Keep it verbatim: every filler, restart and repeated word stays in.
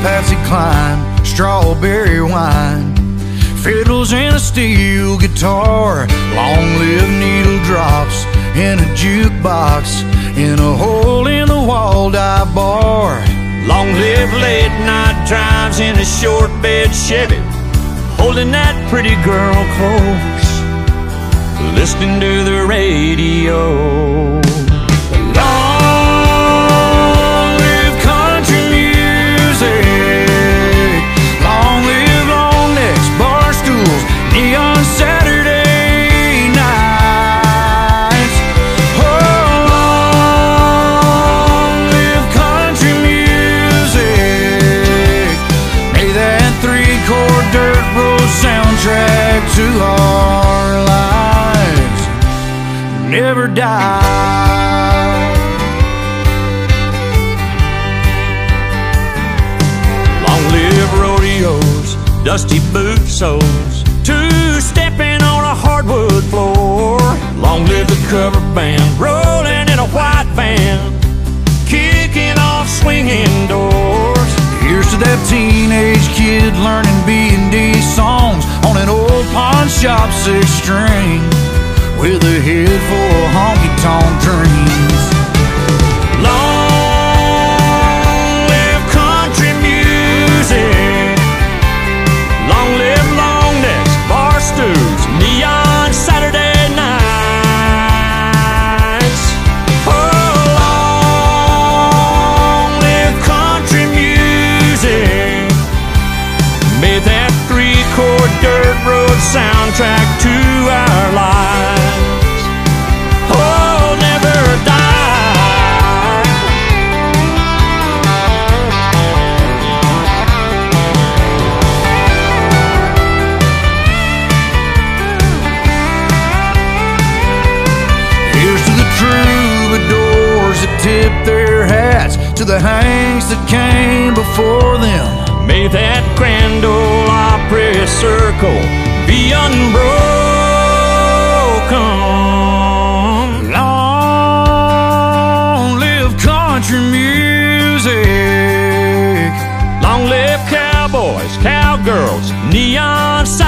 Patsy Cline, strawberry wine, fiddles and a steel guitar. Long live needle drops in a jukebox in a hole in the wall dive bar. Long live late night drives in a short bed Chevy, holding that pretty girl close, listening to the radio. Long live country music. Long live long necks, bar stools, neon Saturday nights. Oh, long live country music. May that three-chord dirt road soundtrack to our lives never die. Long live rodeos, dusty boot soles, two-stepping on a hardwood floor. Long live the cover band, rolling in a white van, kicking off swinging doors. Here's to that teenage kid learning B and D songs on an old pawn shop six-string, with a head full of honky-tonk dreams. Long live country music. Long live long necks, bar stools, neon Saturday nights. Oh, long live country music. May that three-chord dirt road soundtrack to our lives, oh, never die. Here's to the troubadours that tip their hats to the hanks that came before them. May that grand ole Opry circle be unbroken. Long live country music. Long live cowboys, cowgirls, neon signs.